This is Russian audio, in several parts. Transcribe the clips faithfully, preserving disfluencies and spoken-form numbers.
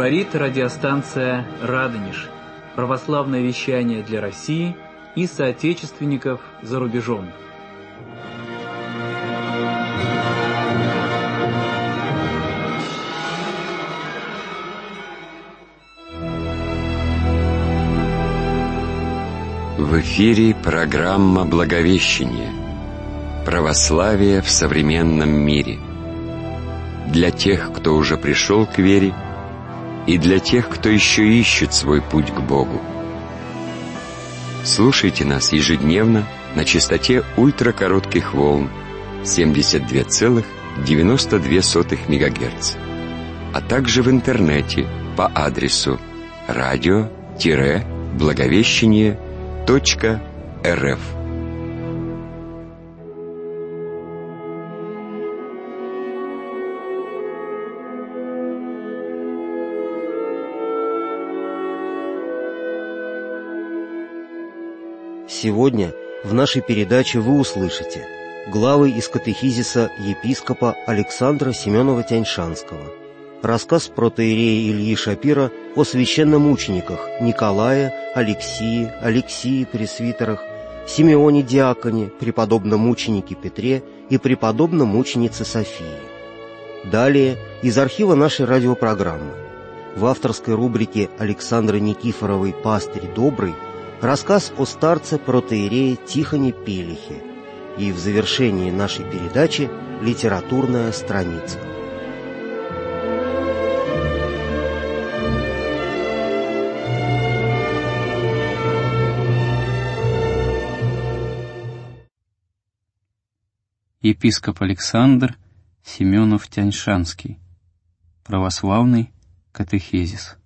Говорит радиостанция «Радонеж». Православное вещание для России и соотечественников за рубежом. В эфире программа «Благовещение. Православие в современном мире». Для тех, кто уже пришел к вере, и для тех, кто еще ищет свой путь к Богу. Слушайте нас ежедневно на частоте ультракоротких волн семьдесят два целых девяносто две сотых мегагерца, а также в интернете по адресу радио-благовещение точка рф. Сегодня в нашей передаче вы услышите главы из катехизиса епископа Александра Семенова-Тяньшанского, рассказ протоиерея Ильи Шапира о священномучениках Николае, Алексии, Алексии пресвитерах, Симеоне диаконе, преподобном мученике Петре и преподобном мученице Софии. Далее из архива нашей радиопрограммы. В авторской рубрике Александры Никифоровой «Пастырь добрый» рассказ о старце протоиерее Тихоне Пелихе. И в завершении нашей передачи литературная страница. Епископ Александр Семенов-Тяньшанский. Православный катехизис.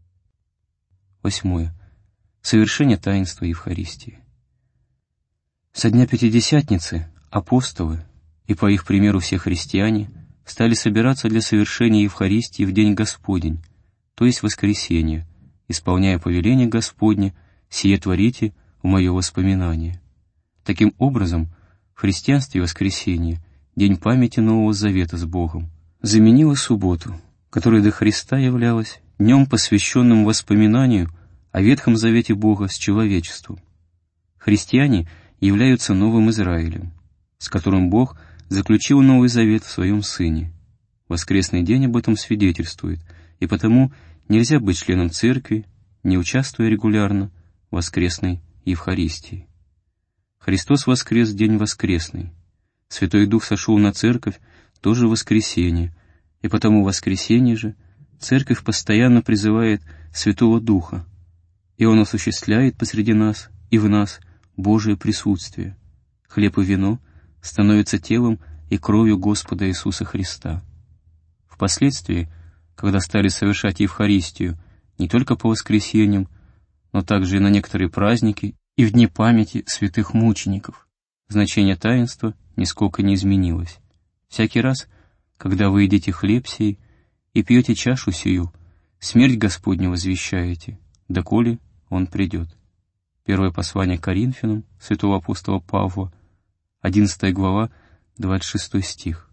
Восьмое. Совершение таинства Евхаристии. Со дня Пятидесятницы апостолы, и по их примеру все христиане, стали собираться для совершения Евхаристии в день Господень, то есть воскресенье, исполняя повеление Господне: «Сие творите в мое воспоминание». Таким образом, в христианстве воскресенье, день памяти Нового Завета с Богом, заменило субботу, которая до Христа являлась днем, посвященным воспоминанию о Ветхом Завете Бога с человечеством. Христиане являются новым Израилем, с которым Бог заключил Новый Завет в Своем Сыне. Воскресный день об этом свидетельствует, и потому нельзя быть членом Церкви, не участвуя регулярно в воскресной Евхаристии. Христос воскрес в день воскресный. Святой Дух сошел на Церковь тоже в воскресенье, и потому в воскресенье же Церковь постоянно призывает Святого Духа, и Он осуществляет посреди нас и в нас Божие присутствие. Хлеб и вино становятся телом и кровью Господа Иисуса Христа. Впоследствии, когда стали совершать Евхаристию не только по воскресеньям, но также и на некоторые праздники и в дни памяти святых мучеников, значение таинства нисколько не изменилось. Всякий раз, когда вы едите хлеб сей и пьете чашу сию, смерть Господню возвещаете, доколе Он придет. Первое послание к Коринфянам святого апостола Павла, одиннадцатая глава, двадцать шестой стих.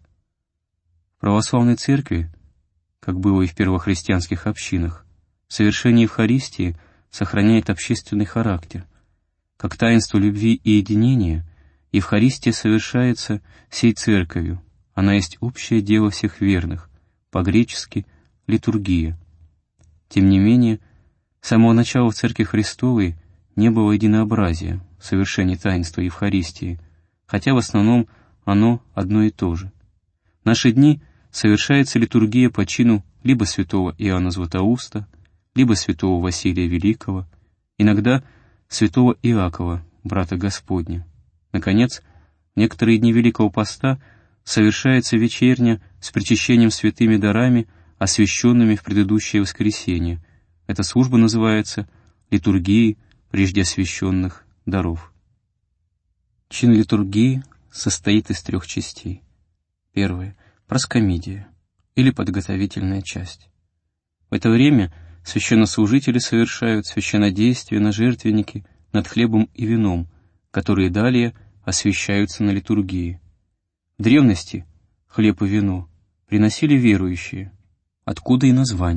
В православной церкви, как было и в первохристианских общинах, совершение Евхаристии сохраняет общественный характер. Как таинство любви и единения, Евхаристия совершается всей церковью, она есть общее дело всех верных, по-гречески литургия. Тем не менее, с самого начала в Церкви Христовой не было единообразия в совершении таинства Евхаристии, хотя в основном оно одно и то же. В наши дни совершается литургия по чину либо святого Иоанна Златоуста, либо святого Василия Великого, иногда святого Иакова, брата Господня. Наконец, в некоторые дни Великого Поста совершается вечерня с причащением святыми дарами, освященными в предыдущее воскресенье. Эта служба называется литургией прежде освященных даров. Чин литургии состоит из трех частей. Первая — проскомидия, или подготовительная часть. В это время священнослужители совершают священнодействие на жертвеннике над хлебом и вином, которые далее освящаются на литургии. В древности хлеб и вино приносили верующие, откуда и название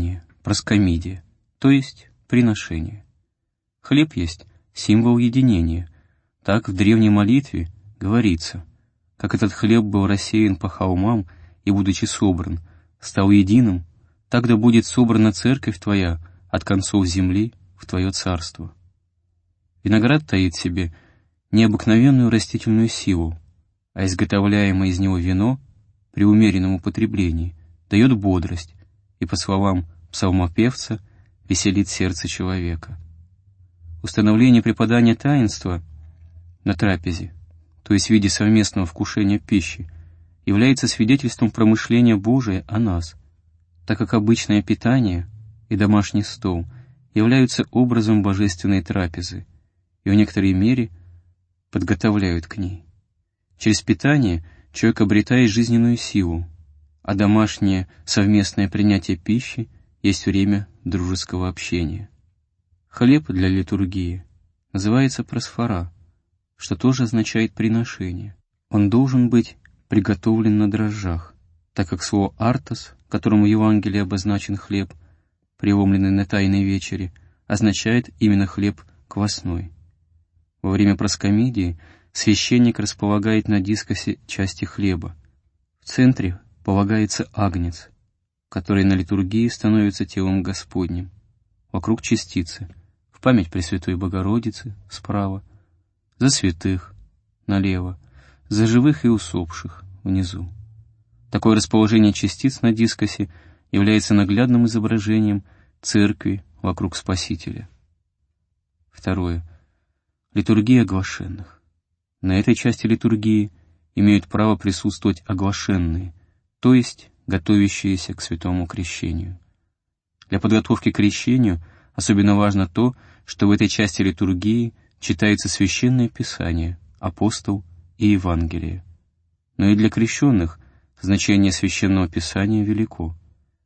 проскомидия, то есть приношение. Хлеб есть символ единения. Так в древней молитве говорится: как этот хлеб был рассеян по холмам и, будучи собран, стал единым, так да будет собрана церковь Твоя от концов земли в Твое царство. Виноград таит в себе необыкновенную растительную силу, а изготовляемое из него вино при умеренном употреблении дает бодрость и, по словам псалмопевца, веселит сердце человека. Установление преподания таинства на трапезе, то есть в виде совместного вкушения пищи, является свидетельством промышления Божия о нас, так как обычное питание и домашний стол являются образом божественной трапезы и в некоторой мере подготовляют к ней. Через питание человек обретает жизненную силу, а домашнее совместное принятие пищи есть время дружеского общения. Хлеб для литургии называется просфора, что тоже означает приношение. Он должен быть приготовлен на дрожжах, так как слово «артос», которым в Евангелии обозначен хлеб, преломленный на Тайной вечере, означает именно хлеб квасной. Во время проскомидии священник располагает на дискосе части хлеба. В центре полагается агнец, который на литургии становится телом Господним. Вокруг частицы, в память Пресвятой Богородицы справа, за святых налево, за живых и усопших внизу. Такое расположение частиц на дискосе является наглядным изображением церкви вокруг Спасителя. Второе. Литургия оглашенных. На этой части литургии имеют право присутствовать оглашенные, то есть готовящиеся к святому крещению. Для подготовки к крещению особенно важно то, что в этой части литургии читается Священное Писание, апостол и Евангелие. Но и для крещенных значение Священного Писания велико.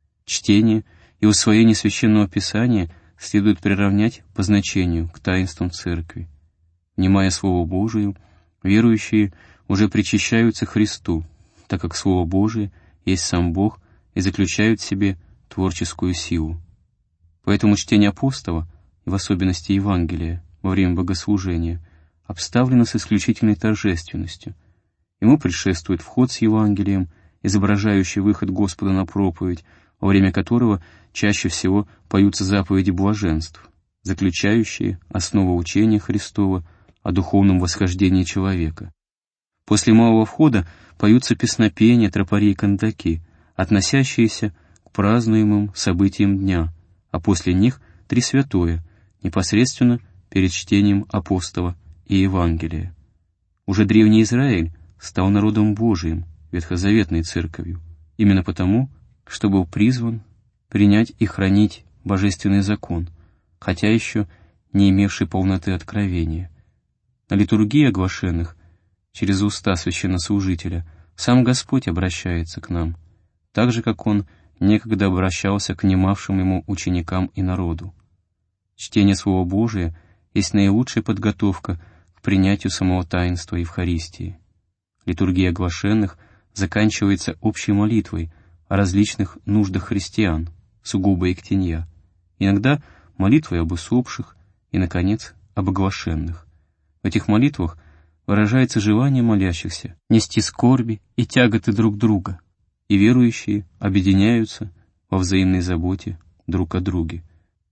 Чтение и усвоение Священного Писания следует приравнять по значению к таинствам Церкви. Внимая Слову Божию, верующие уже причащаются Христу, так как Слово Божие есть сам Бог и заключает в себе творческую силу. Поэтому чтение апостола, и в особенности Евангелия, во время богослужения, обставлено с исключительной торжественностью. Ему предшествует вход с Евангелием, изображающий выход Господа на проповедь, во время которого чаще всего поются заповеди блаженств, заключающие основу учения Христова о духовном восхождении человека. После малого входа поются песнопения, тропари и кандаки, относящиеся к празднуемым событиям дня, а после них три святое, непосредственно перед чтением апостола и Евангелия. Уже древний Израиль стал народом Божиим, ветхозаветной церковью, именно потому, что был призван принять и хранить божественный закон, хотя еще не имевший полноты откровения. На литургии оглашенных, через уста священнослужителя, сам Господь обращается к нам, так же, как Он некогда обращался к внимавшим Ему ученикам и народу. Чтение Слова Божия есть наилучшая подготовка к принятию самого таинства Евхаристии. Литургия оглашенных заканчивается общей молитвой о различных нуждах христиан, сугубо иктенья, иногда молитвой об усопших и, наконец, об оглашенных. В этих молитвах выражается желание молящихся нести скорби и тяготы друг друга, и верующие объединяются во взаимной заботе друг о друге.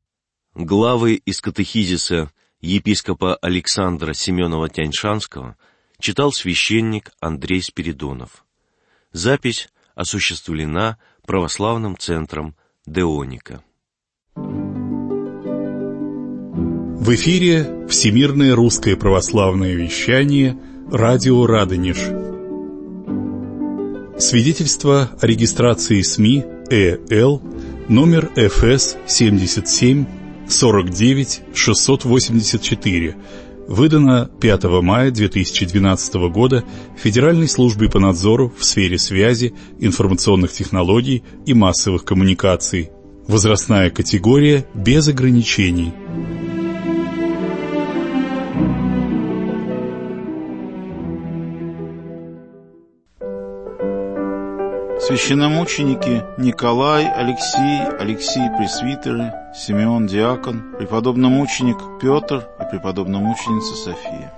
Главы из катехизиса епископа Александра Семенова-Тяньшанского читал священник Андрей Спиридонов. Запись осуществлена православным центром Деоника. В эфире Всемирное русское православное вещание «Радио Радонеж». Свидетельство о регистрации СМИ ЭЛ номер эф эс семьдесят семь сорок девять шестьсот восемьдесят четыре, выдано пятого мая две тысячи двенадцатого года Федеральной службой по надзору в сфере связи, информационных технологий и массовых коммуникаций. Возрастная категория без ограничений. Священномученики Николай, Алексей, Алексей пресвитеры, Симеон диакон, преподобномученик Петр и преподобномученица София.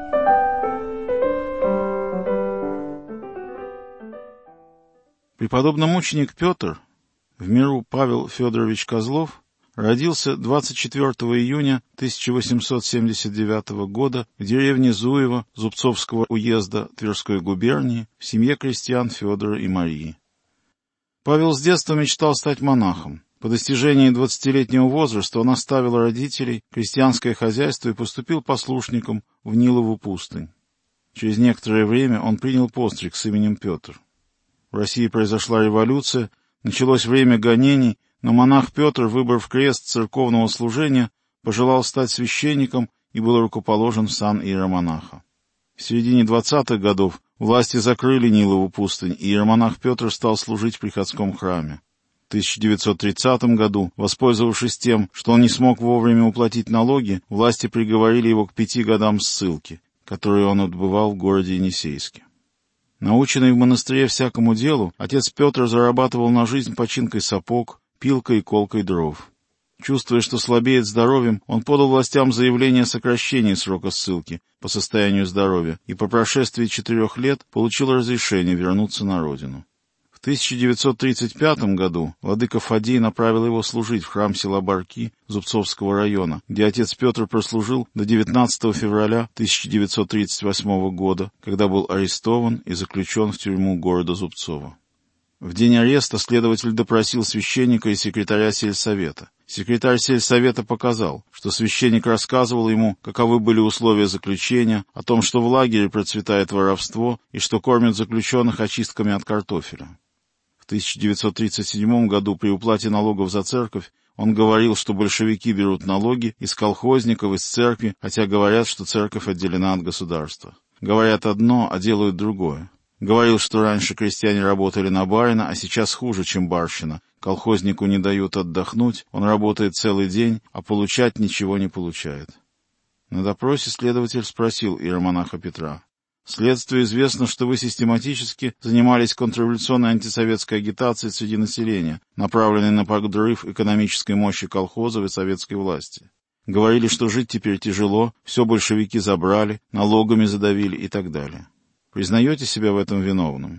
Преподобномученик Петр, в миру Павел Федорович Козлов, родился двадцать четвёртого июня тысяча восемьсот семьдесят девятого года в деревне Зуево Зубцовского уезда Тверской губернии в семье крестьян Федора и Марии. Павел с детства мечтал стать монахом. По достижении двадцатилетнего возраста он оставил родителей, крестьянское хозяйство и поступил послушником в Нилову пустынь. Через некоторое время он принял постриг с именем Петр. В России произошла революция, началось время гонений, но монах Петр, выбрав крест церковного служения, пожелал стать священником и был рукоположен в сан иеромонаха. В середине двадцатых годов власти закрыли Нилову пустынь, и иеромонах Петр стал служить в приходском храме. В тысяча девятьсот тридцатом году, воспользовавшись тем, что он не смог вовремя уплатить налоги, власти приговорили его к пяти годам ссылки, которые он отбывал в городе Енисейске. Наученный в монастыре всякому делу, отец Петр зарабатывал на жизнь починкой сапог, пилкой и колкой дров. Чувствуя, что слабеет здоровьем, он подал властям заявление о сокращении срока ссылки по состоянию здоровья и по прошествии четырех лет получил разрешение вернуться на родину. В тысяча девятьсот тридцать пятом году владыка Фадей направил его служить в храм села Барки Зубцовского района, где отец Петр прослужил до девятнадцатого февраля тысяча девятьсот тридцать восьмого года, когда был арестован и заключен в тюрьму города Зубцова. В день ареста следователь допросил священника и секретаря сельсовета. Секретарь сельсовета показал, что священник рассказывал ему, каковы были условия заключения, о том, что в лагере процветает воровство и что кормят заключенных очистками от картофеля. В тысяча девятьсот тридцать седьмом году при уплате налогов за церковь он говорил, что большевики берут налоги из колхозников, из церкви, хотя говорят, что церковь отделена от государства. Говорят одно, а делают другое. Говорил, что раньше крестьяне работали на барина, а сейчас хуже, чем барщина. Колхознику не дают отдохнуть, он работает целый день, а получать ничего не получает. На допросе следователь спросил иеромонаха Петра: «Следствию известно, что вы систематически занимались контрреволюционной антисоветской агитацией среди населения, направленной на подрыв экономической мощи колхозов и советской власти. Говорили, что жить теперь тяжело, все большевики забрали, налогами задавили и так далее. Признаете себя в этом виновным?»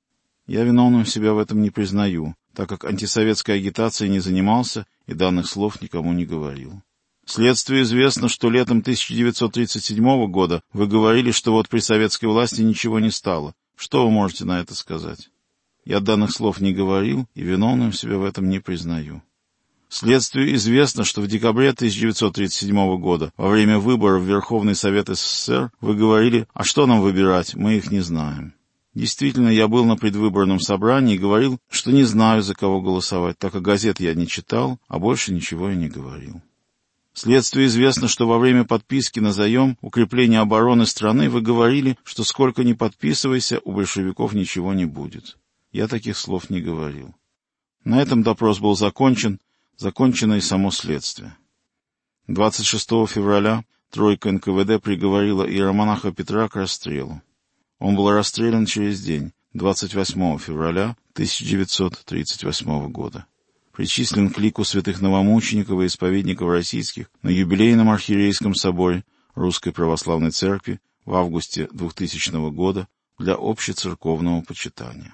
«Я виновным себя в этом не признаю, так как антисоветской агитацией не занимался и данных слов никому не говорил. Следствию известно, что летом тысяча девятьсот тридцать седьмого года вы говорили, что вот при советской власти ничего не стало. Что вы можете на это сказать?» «Я данных слов не говорил и виновным себя в этом не признаю». Следствию известно, что в декабре тысяча девятьсот тридцать седьмого года, во время выборов в Верховный Совет СССР, вы говорили: «А что нам выбирать? Мы их не знаем». Действительно, я был на предвыборном собрании и говорил, что не знаю, за кого голосовать, так как газет я не читал, а больше ничего я не говорил. Следствию известно, что во время подписки на заем укрепления обороны страны вы говорили, что сколько ни подписывайся, у большевиков ничего не будет. Я таких слов не говорил. На этом допрос был закончен, закончено и само следствие. двадцать шестого февраля тройка эн ка вэ дэ приговорила иеромонаха Петра к расстрелу. Он был расстрелян через день, двадцать восьмого февраля тысяча девятьсот тридцать восьмого года. Причислен к лику святых новомучеников и исповедников российских на юбилейном архиерейском соборе Русской Православной Церкви в августе двухтысячного года для общецерковного почитания.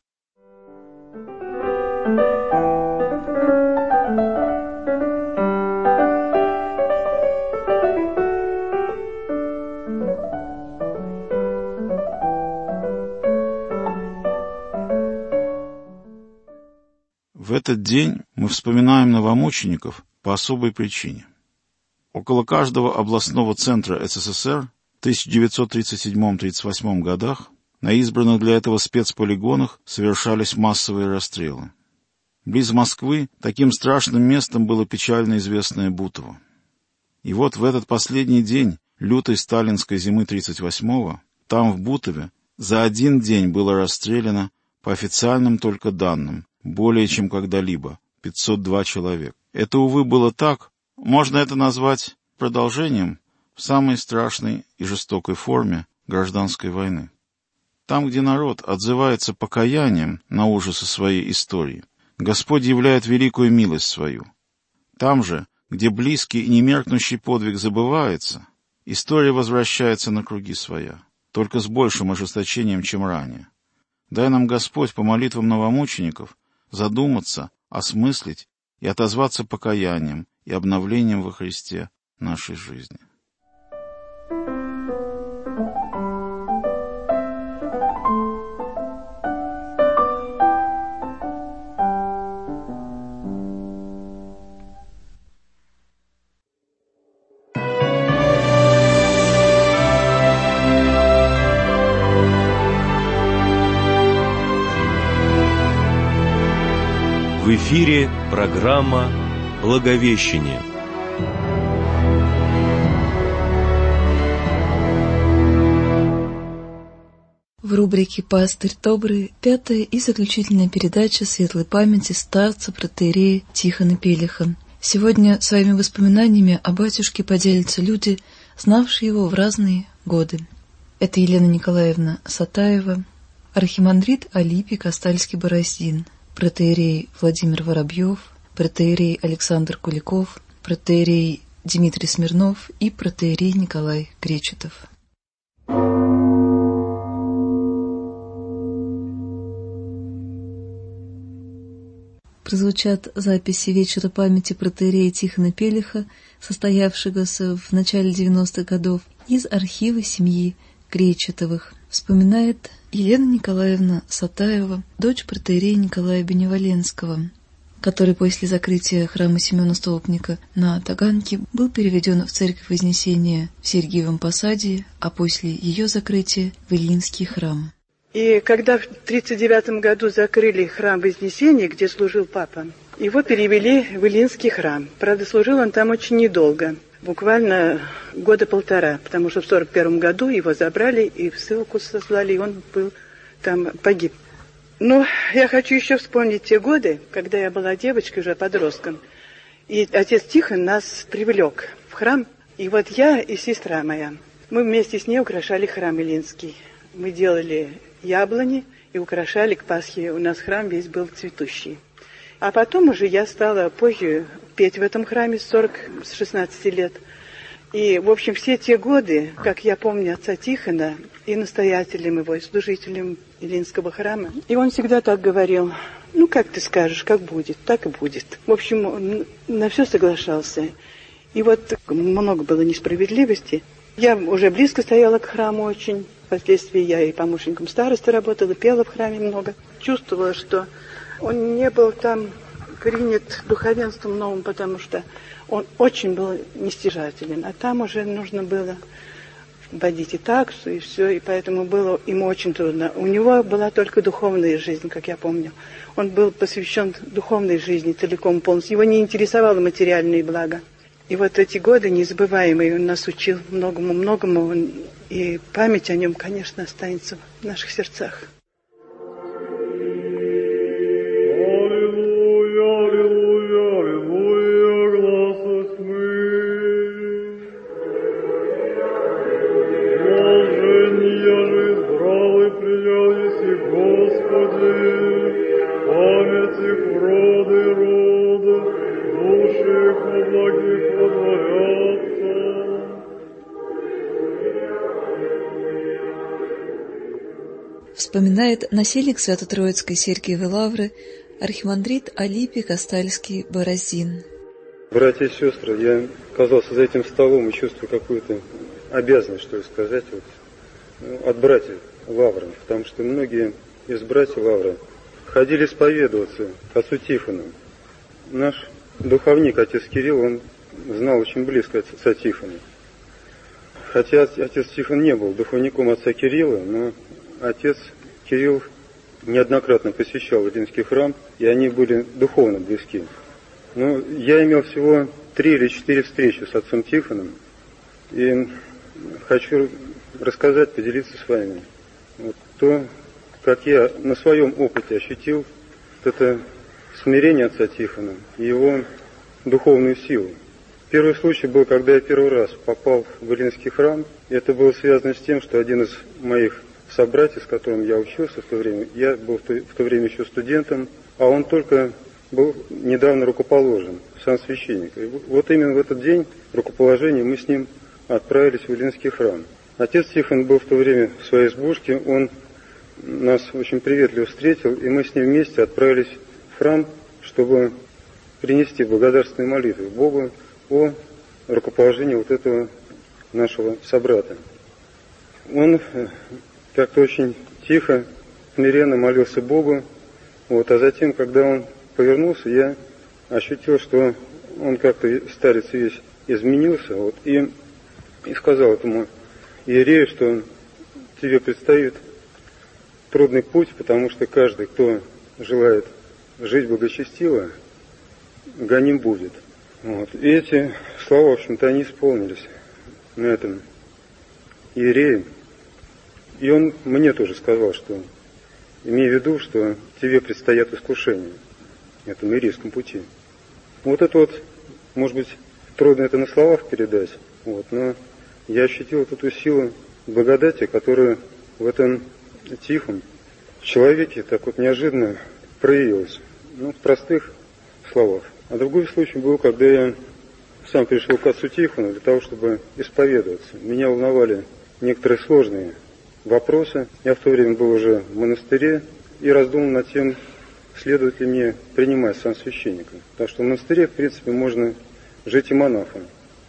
В этот день мы вспоминаем новомучеников по особой причине. Около каждого областного центра эс эс эс эр в тысяча девятьсот тридцать седьмом — тридцать восьмом годах на избранных для этого спецполигонах совершались массовые расстрелы. Близ Москвы таким страшным местом было печально известное Бутово. И вот в этот последний день лютой сталинской зимы тридцать восьмого там, в Бутове, за один день было расстреляно, по официальным только данным, более чем когда-либо, пятьсот два человека. Это, увы, было так, можно это назвать продолжением в самой страшной и жестокой форме гражданской войны. Там, где народ отзывается покаянием на ужасы своей истории, Господь являет великую милость свою. Там же, где близкий и немеркнущий подвиг забывается, история возвращается на круги своя, только с большим ожесточением, чем ранее. Дай нам, Господь, по молитвам новомучеников задуматься, осмыслить и отозваться покаянием и обновлением во Христе нашей жизни. В эфире программа «Благовещение». В рубрике «Пастырь добрый» пятая и заключительная передача светлой памяти старца протоиерея Тихона Пелиха. Сегодня своими воспоминаниями о батюшке поделятся люди, знавшие его в разные годы. Это Елена Николаевна Сатаева, архимандрит Алипий Кастальский Бороздин, протоиерей Владимир Воробьев, протоиерей Александр Куликов, протоиерей Дмитрий Смирнов и протоиерей Николай Кречетов. Прозвучат записи вечера памяти протоиерея Тихона Пелиха, состоявшегося в начале девяностых годов, из архива семьи Кречетовых. Вспоминает Елена Николаевна Сатаева, дочь протоиерея Николая Беневоленского, который после закрытия храма Семена Столпника на Таганке был переведен в Церковь Вознесения в Сергиевом Посаде, а после ее закрытия в Ильинский храм. И когда в тридцать девятом году закрыли храм Вознесения, где служил папа, его перевели в Ильинский храм. Правда, служил он там очень недолго. Буквально года полтора, потому что в сорок первом году его забрали и в ссылку сослали, и он был там погиб. Но я хочу еще вспомнить те годы, когда я была девочкой, уже подростком, и отец Тихон нас привлек в храм, и вот я и сестра моя, мы вместе с ней украшали храм Ильинский. Мы делали яблони и украшали к Пасхе, у нас храм весь был цветущий. А потом уже я стала позже петь в этом храме с сорок, с шестнадцати лет. И, в общем, все те годы, как я помню отца Тихона, и настоятелем его, и служителем Ильинского храма, и он всегда так говорил: ну, как ты скажешь, как будет, так и будет. В общем, он на все соглашался. И вот много было несправедливости. Я уже близко стояла к храму очень. Впоследствии я и помощником старосты работала, пела в храме много. Чувствовала, что он не был там принят духовенством новым, потому что он очень был нестяжателен. А там уже нужно было вводить и таксу, и все, и поэтому было ему очень трудно. У него была только духовная жизнь, как я помню. Он был посвящен духовной жизни целиком, полностью. Его не интересовало материальные блага. И вот эти годы незабываемые, он нас учил многому-многому, и память о нем, конечно, останется в наших сердцах. Вспоминает насельник Свято-Троицкой Сергиевой Лавры архимандрит Алипий Кастальский Бороздин. Братья и сестры, я оказался за этим столом и чувствую какую-то обязанность, что ли, сказать, вот, ну, от братьев Лавры, потому что многие из братьев Лавры ходили исповедоваться к отцу Тихону. Наш духовник, отец Кирилл, он знал очень близко отца Тихона. Хотя отец Тихон не был духовником отца Кирилла, но отец Кирилл неоднократно посещал Ильинский храм, и они были духовно близки. Но я имел всего три или четыре встречи с отцом Тихоном, и хочу рассказать, поделиться с вами вот то, как я на своем опыте ощутил вот это смирение отца Тихона и его духовную силу. Первый случай был, когда я первый раз попал в Ильинский храм. Это было связано с тем, что один из моих собрате, с которым я учился в то время. Я был в то, в то время еще студентом, а он только был недавно рукоположен, сан священника. И вот именно в этот день рукоположения мы с ним отправились в Илинский храм. Отец Тихон был в то время в своей избушке, он нас очень приветливо встретил, и мы с ним вместе отправились в храм, чтобы принести благодарственные молитвы Богу о рукоположении вот этого нашего собрата. Он как-то очень тихо, смиренно молился Богу, вот, а затем, когда он повернулся, я ощутил, что он как-то, старец весь, изменился, вот, и, и сказал этому иерею, что тебе предстоит трудный путь, потому что каждый, кто желает жить благочестиво, гоним будет. Вот. И эти слова, в общем-то, они исполнились на этом иерее. И он мне тоже сказал, что имей в виду, что тебе предстоят искушения на этом иерейском пути. Вот это вот, может быть, трудно это на словах передать, вот, но я ощутил вот эту силу благодати, которая в этом тихом человеке так вот неожиданно проявилась. Ну, в простых словах. А другой случай был, когда я сам пришел к отцу Тихону для того, чтобы исповедоваться. Меня волновали некоторые сложные вопросы. Я в то время был уже в монастыре и раздумал над тем, следует ли мне принимать сан священника. Потому что в монастыре, в принципе, можно жить и монахом.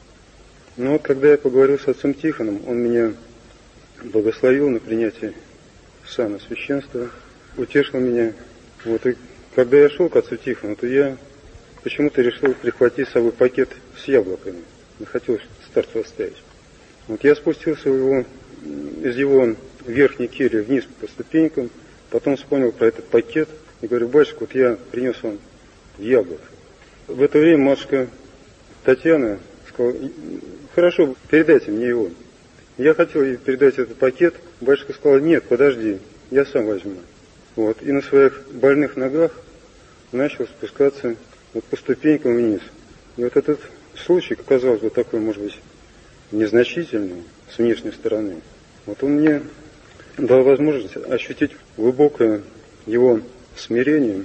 Но вот когда я поговорил с отцом Тихоном, он меня благословил на принятие сана священства, утешил меня. Вот, и когда я шел к отцу Тихону, то я почему-то решил прихватить с собой пакет с яблоками. Не хотел старцу оставить. Вот я спустился в его, из его верхней кельи вниз по ступенькам, потом вспомнил про этот пакет и говорю: батюшка, вот я принес вам яблок. В это время матушка Татьяна сказала: хорошо, передайте мне его. Я хотел ей передать этот пакет, батюшка сказал: нет, подожди, я сам возьму. Вот, и на своих больных ногах начал спускаться вот по ступенькам вниз. И вот этот случай, казалось бы, такой, может быть, незначительный с внешней стороны, вот он мне дал возможность ощутить глубокое его смирение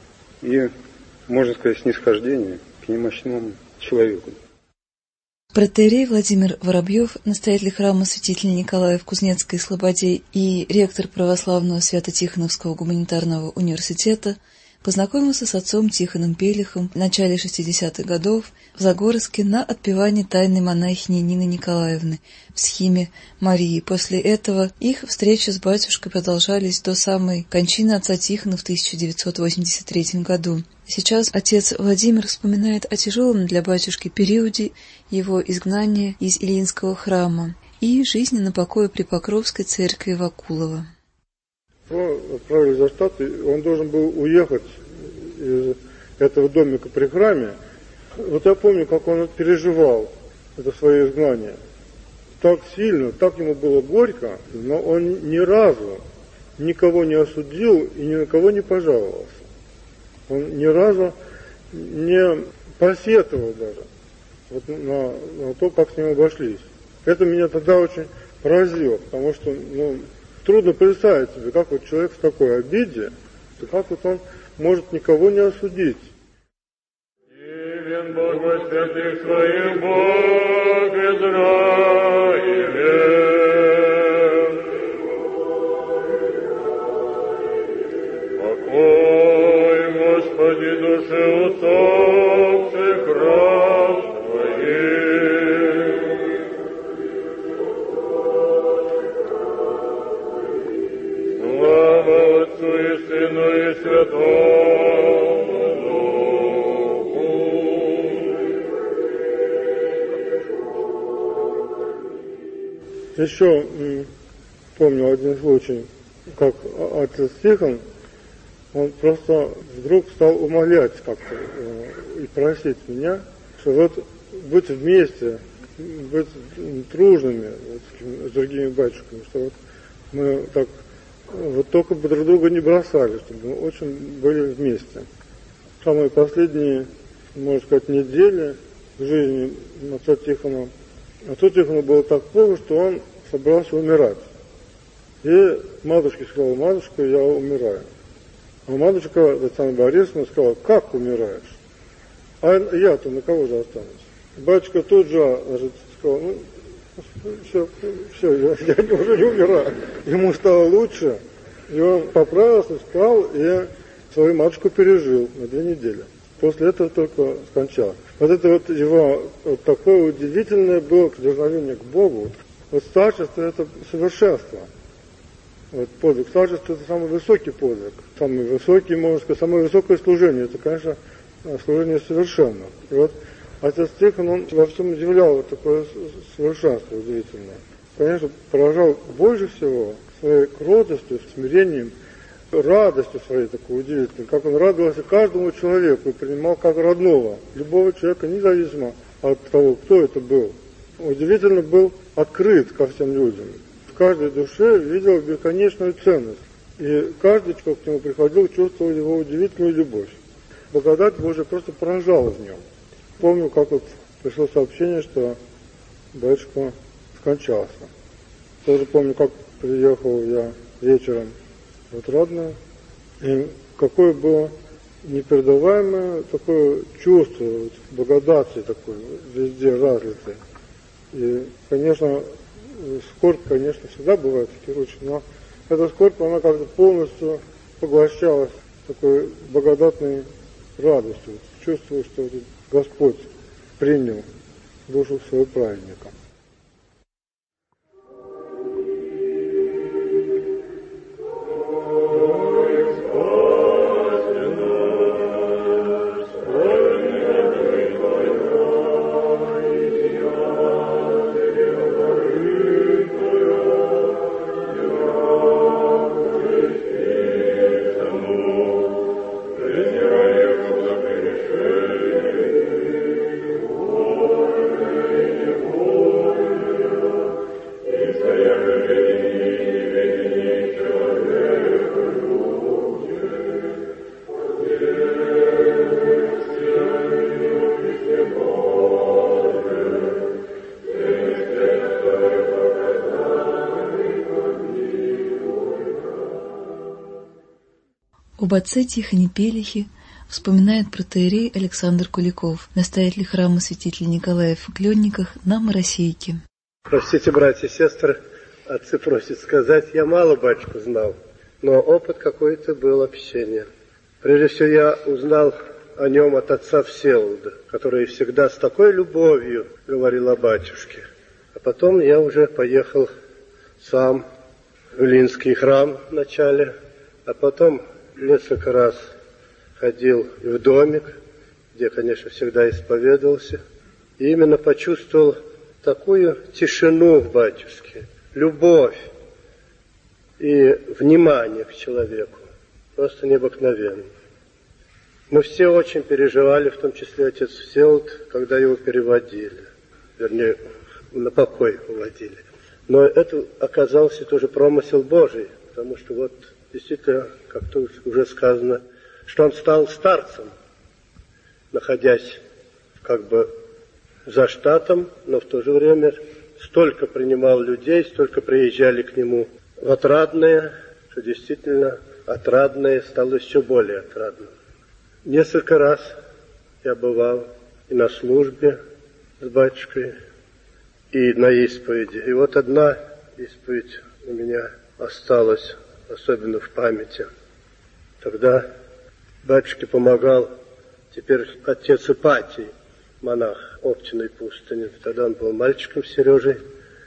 и, можно сказать, снисхождение к немощному человеку. Протоиерей Владимир Воробьев, настоятель храма святителя Николая в Кузнецкой Слободе и ректор православного Свято-Тихоновского гуманитарного университета, познакомился с отцом Тихоном Пелихом в начале шестидесятых годов в Загорске на отпевании тайной монахини Нины Николаевны в схиме Марии. После этого их встречи с батюшкой продолжались до самой кончины отца Тихона в тысяча девятьсот восемьдесят третьем году. Сейчас отец Владимир вспоминает о тяжелом для батюшки периоде его изгнания из Илинского храма и жизни на покое при Покровской церкви Вакулова. Его отправили за Штаты, он должен был уехать из этого домика при храме. Вот я помню, как он переживал это свое изгнание. Так сильно, так ему было горько, но он ни разу никого не осудил и ни на кого не пожаловался. Он ни разу не посетовал даже вот на, на то, как с ним обошлись. Это меня тогда очень поразило, потому что, ну, трудно представить себе, как вот человек в такой обиде, как вот он может никого не осудить. Дивен Бог во святых своих, Бог Израилев. Покой, Господи, душе усопших раб Твоих. Слава Отцу и Сыну и Святому Духу. Еще помню один случай, как отец Тихон, он просто вдруг стал умолять как-то и просить меня, что вот быть вместе, быть дружными вот, с другими батюшками, что вот мы так вот только бы друг друга не бросали, чтобы мы очень были вместе. Самые последние, можно сказать, недели в жизни отца Тихона, отцу Тихону было так плохо, что он собрался умирать. И матушке сказала: матушка, я умираю. А матушка Татьяна Борисовна сказала: как умираешь? А я-то на кого же останусь? Батюшка тут же, значит, сказал: ну, все, все, я, я уже не умираю. Ему стало лучше, и он поправился, встал и свою матушку пережил на две недели. После этого только скончался. Вот это вот его вот такое удивительное было дерзновение к Богу. Вот старчество — это совершенство. Вот подвиг старчества — это самый высокий подвиг. Самый высокий, можно сказать, самое высокое служение. Это, конечно, служение совершенно. И вот отец Тихон, он во всем удивлял вот такое совершенство удивительное. Конечно, поражал больше всего своей кротостью, смирением, радостью своей такой удивительной, как он радовался каждому человеку и принимал как родного, любого человека, независимо от того, кто это был. Удивительно был открыт ко всем людям. В каждой душе видел бесконечную ценность. И каждый, кто к нему приходил, чувствовал его удивительную любовь. Благодать Божия просто поражала в нем. Помню, как вот пришло сообщение, что батюшка скончался. Тоже помню, как приехал я вечером в Отрадное, и какое было непередаваемое такое чувство, вот, благодати такое, везде разлитое. И, конечно, скорбь, конечно, всегда бывает в таких случаях, но эта скорбь, она как-то полностью поглощалась такой благодатной радостью. Вот, чувствую, что вот Господь принял душу своего праведника. Об отце Тихоне Пелихе вспоминает протоиерей Александр Куликов, настоятель храма святителя Николая в Кленниках на Моросейке. Простите, братья и сестры, отцы просят сказать, я мало батюшку знал, но опыт какой-то был общения. Прежде всего я узнал о нем от отца Всеволода, который всегда с такой любовью говорил о батюшке. А потом я уже поехал сам в Илинский храм вначале, а потом несколько раз ходил в домик, где, конечно, всегда исповедовался, и именно почувствовал такую тишину в батюшке, любовь и внимание к человеку, просто необыкновенно. Мы все очень переживали, в том числе отец Всеволод, когда его переводили, вернее, на покой уводили. Но это оказался тоже промысел Божий, потому что вот действительно, как тут уже сказано, что он стал старцем, находясь как бы за штатом, но в то же время столько принимал людей, столько приезжали к нему в Отрадное, что действительно Отрадное стало еще более отрадным. Несколько раз я бывал и на службе с батюшкой, и на исповеди. И вот одна исповедь у меня осталась, особенно в памяти. Тогда батюшке помогал теперь отец Ипатий, монах Овчиной пустыни. Тогда он был мальчиком с Сережей.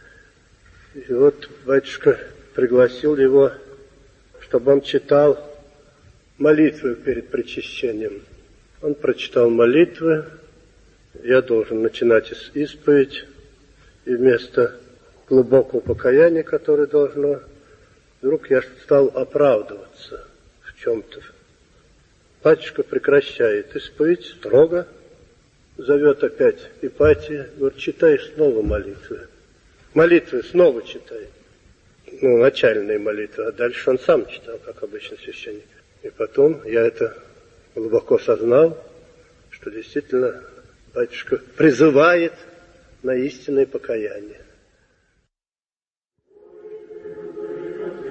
И вот батюшка пригласил его, чтобы он читал молитвы перед причащением. Он прочитал молитвы, я должен начинать исповедь, и вместо глубокого покаяния, которое должно, вдруг я стал оправдываться в чем-то. Батюшка прекращает исповедь строго, зовет опять Ипатия, говорит, читай снова молитвы. Молитвы снова читай. Ну, начальные молитвы, а дальше он сам читал, как обычно священник. И потом я это глубоко сознал, что действительно батюшка призывает на истинное покаяние.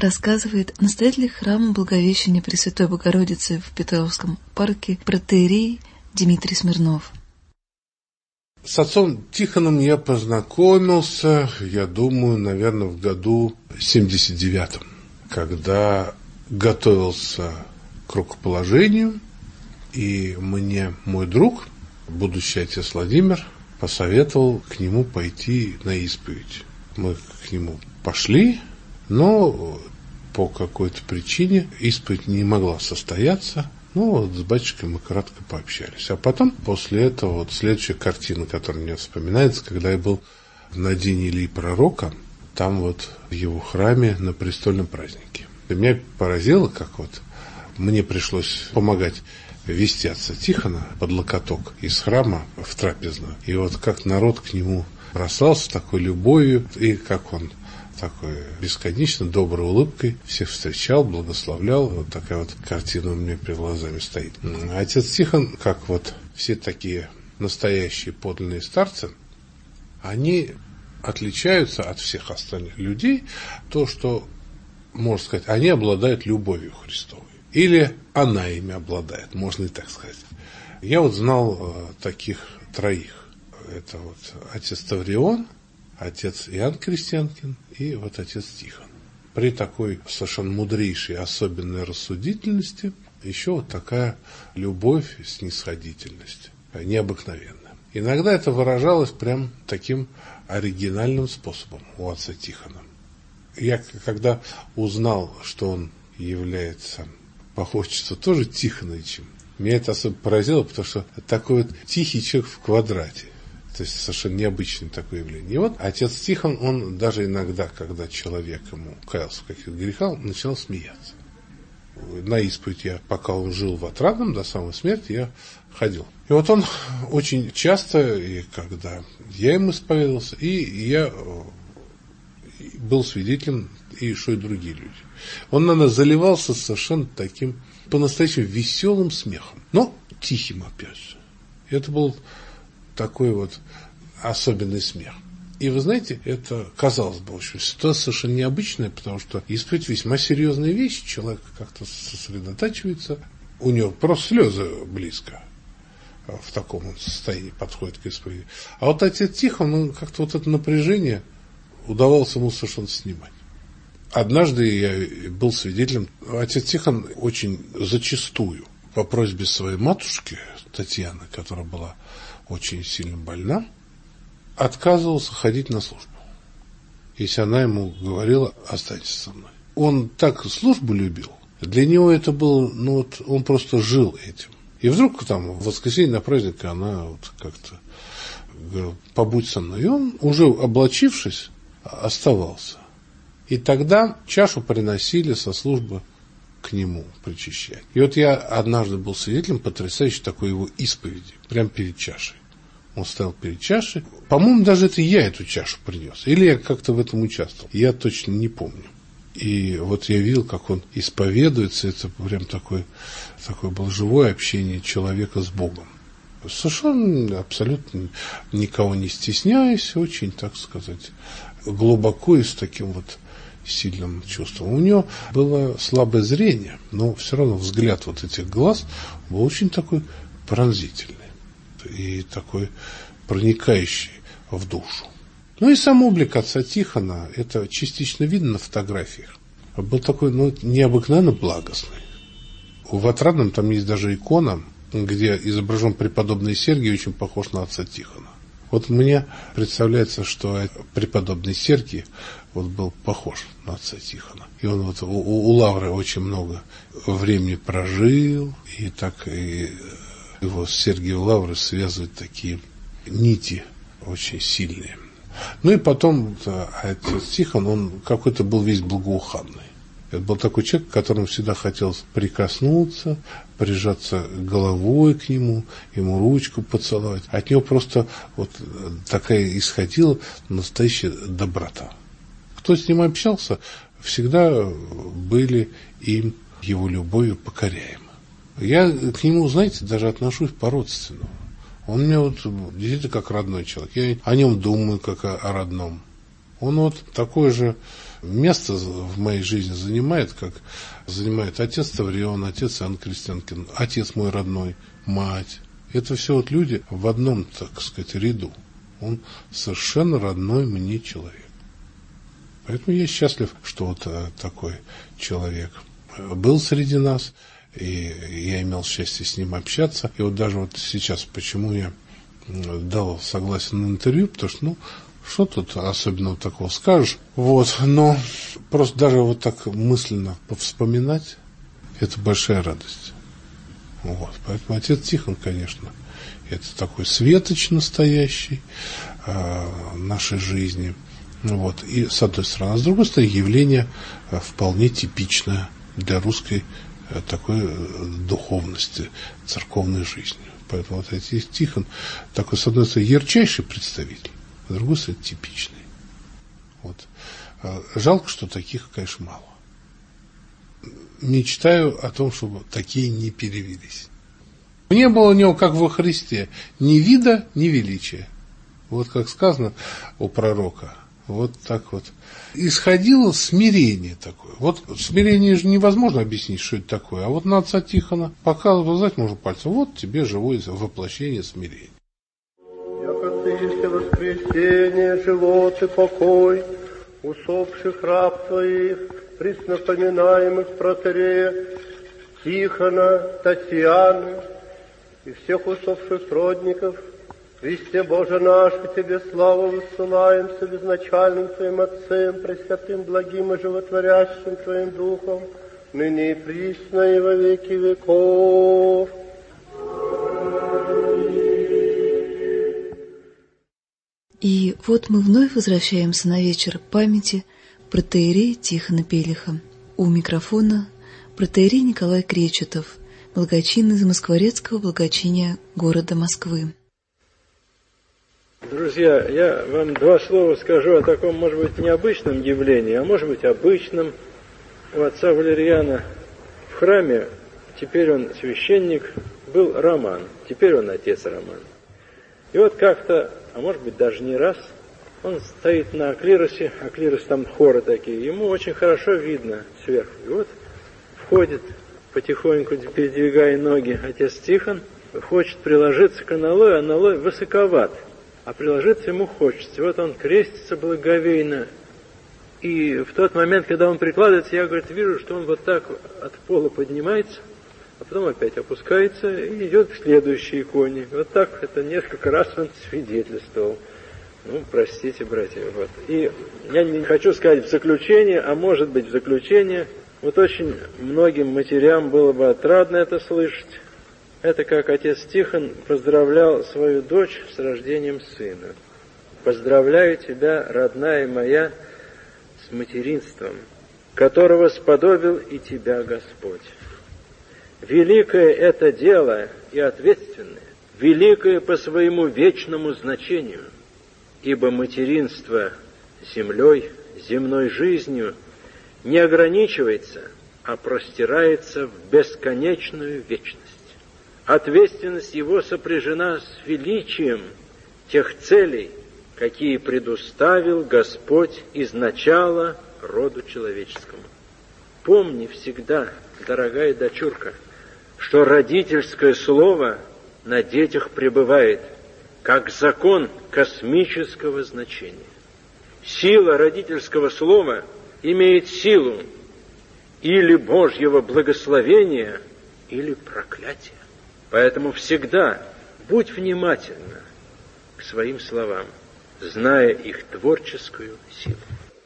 рассказывает настоятель храма Благовещения Пресвятой Богородицы в Петровском парке протоиерей Дмитрий Смирнов. С отцом Тихоном я познакомился, я думаю, наверное, в году семьдесят девятом, когда готовился к рукоположению, и мне мой друг, будущий отец Владимир, посоветовал к нему пойти на исповедь. Мы к нему пошли, но по какой-то причине исповедь не могла состояться. Ну, вот с батюшкой мы кратко пообщались. А потом, после этого, вот следующая картина, которая мне вспоминается, когда я был на день Илии Пророка, там вот в его храме на престольном празднике. И меня поразило, как вот мне пришлось помогать вести отца Тихона под локоток из храма в трапезную. И вот как народ к нему бросался с такой любовью, и как он такой бесконечно доброй улыбкой всех встречал, благословлял. Вот такая вот картина у меня перед глазами стоит. Отец Тихон, как вот все такие настоящие подлинные старцы, они отличаются от всех остальных людей, то, что, можно сказать, они обладают любовью Христовой. Или она ими обладает, можно и так сказать. Я вот знал э, таких троих. Это вот отец Таврион, отец Иоанн Крестьянкин и вот отец Тихон. При такой совершенно мудрейшей, особенной рассудительности еще вот такая любовь, снисходительность, необыкновенная. Иногда это выражалось прям таким оригинальным способом у отца Тихона. Я когда узнал, что он является по отчеству тоже Тихоновичем, меня это особо поразило, потому что такой вот тихий человек в квадрате. То есть совершенно необычное такое явление. И вот отец Тихон, он даже иногда, когда человек ему каялся в каких-то грехах, он начинал смеяться. На исповедь я, пока он жил в Отрадном, до самой смерти, я ходил. И вот он очень часто, и когда я ему исповедовался, и я был свидетелем, и что и другие люди. Он, наверное, заливался совершенно таким, по-настоящему веселым смехом, но тихим, опять же. Это был такой вот особенный смех. И вы знаете, это, казалось бы, очень ситуация совершенно необычная, потому что исповедь весьма серьезная вещь, человек как-то сосредотачивается, у него просто слезы близко, в таком он состоянии подходит к исповеди. А вот отец Тихон, он как-то вот это напряжение удавалось ему совершенно снимать. Однажды я был свидетелем, отец Тихон очень зачастую, по просьбе своей матушки Татьяны, которая была очень сильно больна, отказывался ходить на службу. Если она ему говорила: останься со мной. Он так службу любил. Для него это было, ну вот, он просто жил этим. И вдруг там в воскресенье на праздник она вот как-то говорила: побудь со мной. И он, уже облачившись, оставался. И тогда чашу приносили со службы к нему причащать. И вот я однажды был свидетелем потрясающей такой его исповеди, прямо перед чашей. Он стоял перед чашей. По-моему, даже это я эту чашу принес. Или я как-то в этом участвовал. Я точно не помню. И вот я видел, как он исповедуется. Это прям такое, такое было живое общение человека с Богом. Совершенно, абсолютно никого не стесняясь, очень, так сказать, глубоко и с таким вот сильным чувством. У него было слабое зрение, но все равно взгляд вот этих глаз был очень такой пронзительный и такой проникающий в душу. Ну и сам облик отца Тихона, это частично видно на фотографиях. Был такой, ну, необыкновенно благостный. В Отрадном там есть даже икона, где изображен преподобный Сергий, очень похож на отца Тихона. Вот мне представляется, что преподобный Сергий вот был похож на отца Тихона. И он вот у, у Лавры очень много времени прожил, и так и его с Сергием Лаврой связывают такие нити очень сильные. Ну и потом отец Тихон, он какой-то был весь благоуханный. Это был такой человек, к которому всегда хотелось прикоснуться, прижаться головой к нему, ему ручку поцеловать. От него просто вот такая исходила настоящая доброта. Кто с ним общался, всегда были им его любовью покоряемы. Я к нему, знаете, даже отношусь по-родственному. Он мне вот действительно как родной человек. Я о нем думаю, как о, о родном. Он вот такое же место в моей жизни занимает, как занимает отец Таврион, отец Иоанн Крестьянкин, отец мой родной, мать. Это все вот люди в одном, так сказать, ряду. Он совершенно родной мне человек. Поэтому я счастлив, что вот такой человек был среди нас, и я имел счастье с ним общаться. И вот даже вот сейчас, почему я дал согласие на интервью, потому что, ну, что тут особенного такого скажешь? Вот, но просто даже вот так мысленно повспоминать, это большая радость. Вот, поэтому отец Тихон, конечно, это такой светоч настоящий э, нашей жизни. Вот, и с одной стороны, а с другой стороны, явление э, вполне типичное для русской э, такой э, духовности, церковной жизни. Поэтому вот отец Тихон такой, с одной стороны, ярчайший представитель, а с другой стороны, типичный. Вот. Жалко, что таких, конечно, мало. Мечтаю о том, чтобы такие не перевелись. Не было у него, как во Христе, ни вида, ни величия. Вот как сказано у пророка. Вот так вот. Исходило смирение такое. Вот смирение же невозможно объяснить, что это такое. А вот на отца Тихона показывал, знаете, можно пальцем. Вот тебе живое воплощение смирения. Яко ты есть воскресение, живот и покой усопших раб твоих, преснопоминаемых протоиерея Тихона, Татьяны и всех усопших сродников, Христе Боже наш, и Тебе славу высылаем с безначальным Твоим Отцем, пресвятым, благим и животворящим Твоим Духом, ныне и присно и во веки веков. И вот мы вновь возвращаемся на вечер памяти протоиерея Тихона Пелиха. У микрофона протоиерей Николай Кречетов, благочин из Москворецкого благочиния города Москвы. Друзья, я вам два слова скажу о таком, может быть, необычном явлении, а может быть, обычном. У отца Валерьяна в храме, теперь он священник, был Роман, теперь он отец Роман. И вот как-то, а может быть, даже не раз, он стоит на клиросе, а клирос там хоры такие, ему очень хорошо видно сверху. И вот входит, потихоньку передвигая ноги, отец Тихон, хочет приложиться к аналою, аналой высоковат. А приложиться ему хочется. Вот он крестится благоговейно. И в тот момент, когда он прикладывается, я, говорит, вижу, что он вот так от пола поднимается, а потом опять опускается и идет к следующей иконе. Вот так это несколько раз он свидетельствовал. Ну, простите, братья. Вот. И я не хочу сказать в заключение, а может быть в заключение, вот очень многим матерям было бы отрадно это слышать. Это как отец Тихон поздравлял свою дочь с рождением сына. «Поздравляю тебя, родная моя, с материнством, которого сподобил и тебя Господь. Великое это дело и ответственное, великое по своему вечному значению, ибо материнство землей, земной жизнью не ограничивается, а простирается в бесконечную вечность. Ответственность его сопряжена с величием тех целей, какие предуставил Господь изначала роду человеческому. Помни всегда, дорогая дочурка, что родительское слово на детях пребывает, как закон космического значения. Сила родительского слова имеет силу или Божьего благословения, или проклятия. Поэтому всегда будь внимательна к своим словам, зная их творческую силу.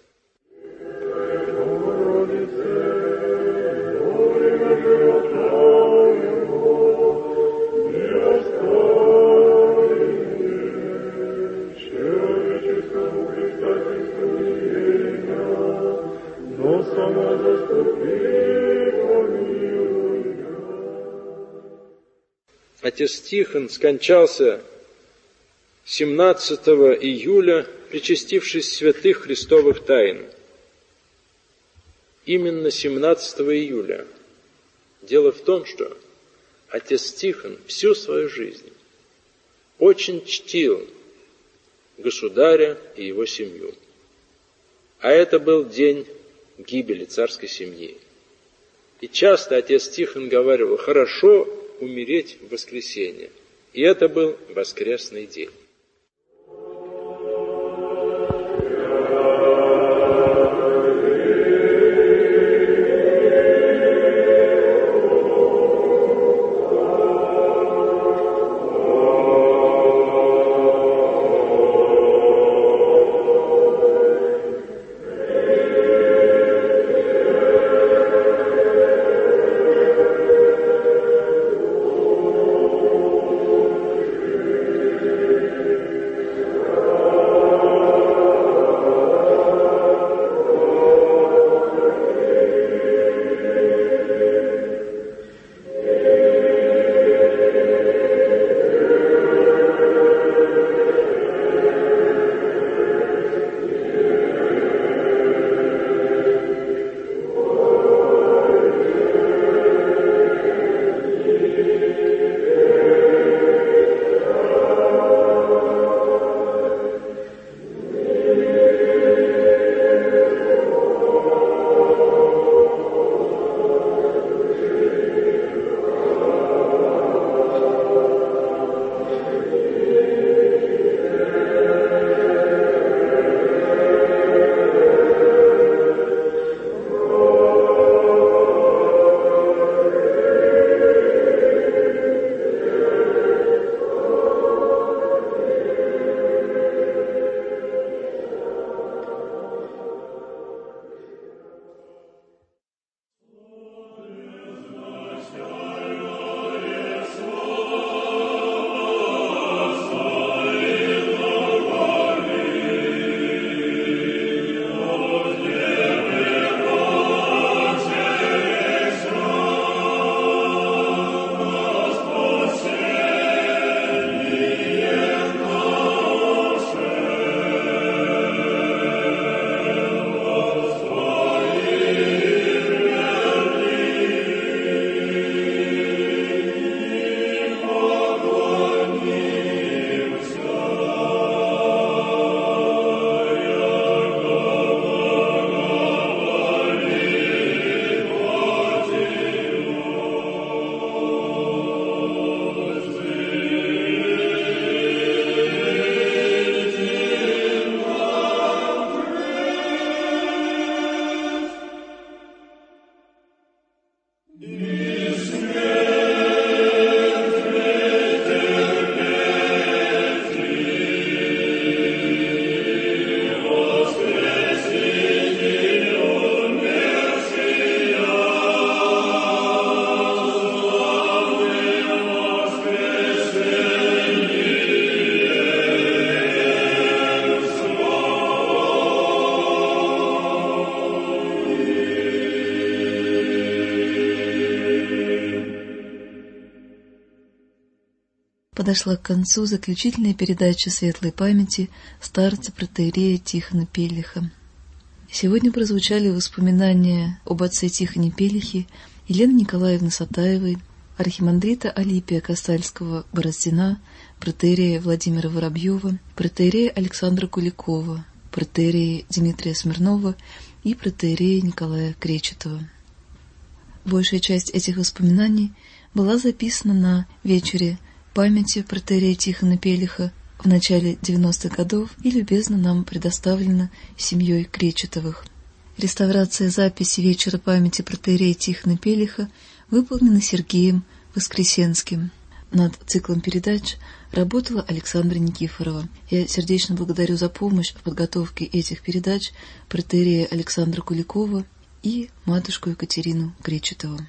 Отец Тихон скончался семнадцатого июля, причастившись святых христовых тайн. Именно семнадцатого июля. Дело в том, что отец Тихон всю свою жизнь очень чтил государя и его семью. А это был день гибели царской семьи. И часто отец Тихон говорил: хорошо умереть в воскресенье. И это был воскресный день. Подошла к концу заключительная передача светлой памяти старца протоиерея Тихона Пелиха. Сегодня прозвучали воспоминания об отце Тихоне Пелихе Елены Николаевны Сатаевой, архимандрита Алипия Кастальского-Бороздина, протоиерея Владимира Воробьева, протоиерея Александра Куликова, протоиерея Дмитрия Смирнова и протоиерея Николая Кречетова. Большая часть этих воспоминаний была записана на вечере памяти протоиерея Тихона Пелиха в начале девяностых годов и любезно нам предоставлена семьей Кречетовых. Реставрация записи вечера памяти протоиерея Тихона Пелиха выполнена Сергеем Воскресенским. Над циклом передач работала Александра Никифорова. Я сердечно благодарю за помощь в подготовке этих передач протоиерея Александра Куликова и матушку Екатерину Кречетову.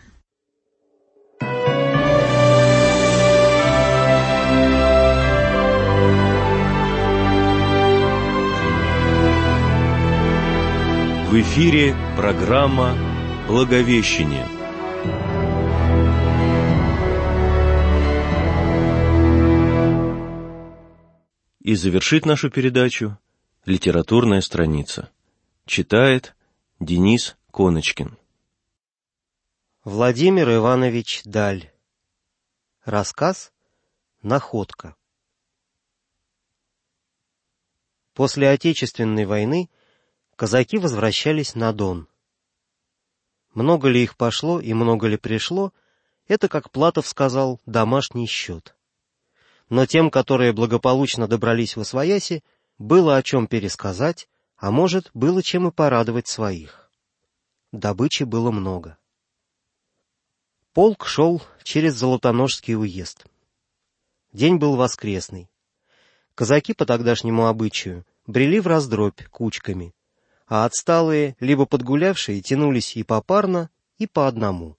В эфире программа «Благовещение». И завершит нашу передачу литературная страница. Читает Денис Коночкин. Владимир Иванович Даль. Рассказ «Находка». После Отечественной войны казаки возвращались на Дон. Много ли их пошло и много ли пришло, это, как Платов сказал, домашний счет. Но тем, которые благополучно добрались в Освояси, было о чем пересказать, а может, было чем и порадовать своих. Добычи было много. Полк шел через Золотоножский уезд. День был воскресный. Казаки по тогдашнему обычаю брели в раздробь кучками, а отсталые, либо подгулявшие, тянулись и попарно, и по одному.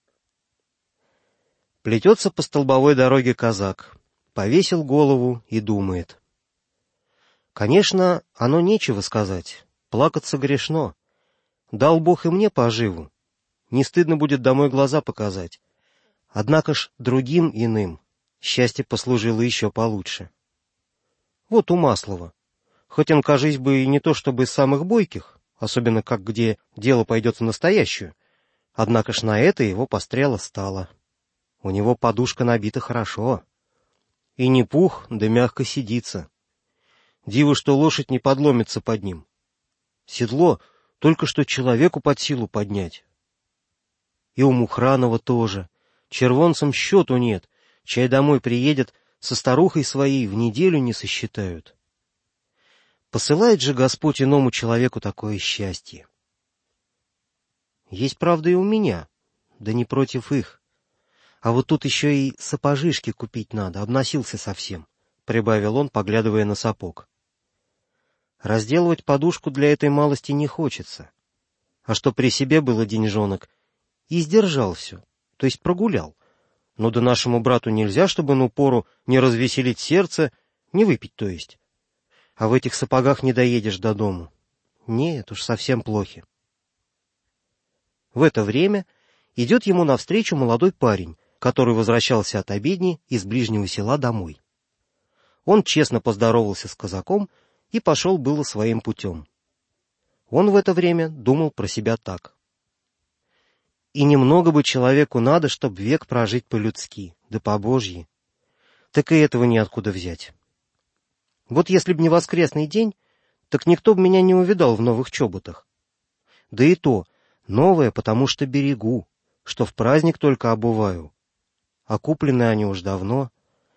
Плетется по столбовой дороге казак, повесил голову и думает. Конечно, оно нечего сказать, плакаться грешно. Дал Бог и мне поживу, не стыдно будет домой глаза показать. Однако ж другим иным счастье послужило еще получше. Вот у Маслова. Хоть он, кажись бы, и не то чтобы из самых бойких, особенно как где дело пойдет в настоящую, однако ж на это его пострело стало. У него подушка набита хорошо. И не пух, да мягко сидится. Диво, что лошадь не подломится под ним. Седло только что человеку под силу поднять. И у Мухранова тоже. Червонцам счету нет. Чай домой приедет, со старухой своей в неделю не сосчитают. Посылает же Господь иному человеку такое счастье. Есть, правда, и у меня, да не против их. А вот тут еще и сапожишки купить надо, обносился совсем, — прибавил он, поглядывая на сапог. Разделывать подушку для этой малости не хочется. А что при себе было деньжонок, и сдержал все, то есть прогулял. Но да нашему брату нельзя, чтобы на упору не развеселить сердце, не выпить, то есть. А в этих сапогах не доедешь до дому. Нет, уж совсем плохи. В это время идет ему навстречу молодой парень, который возвращался от обедни из ближнего села домой. Он честно поздоровался с казаком и пошел было своим путем. Он в это время думал про себя так. И немного бы человеку надо, чтоб век прожить по-людски, да по-божьи. Так и этого неоткуда взять. Вот если б не воскресный день, так никто б меня не увидал в новых чоботах. Да и то, новое, потому что берегу, что в праздник только обуваю. А куплены они уж давно.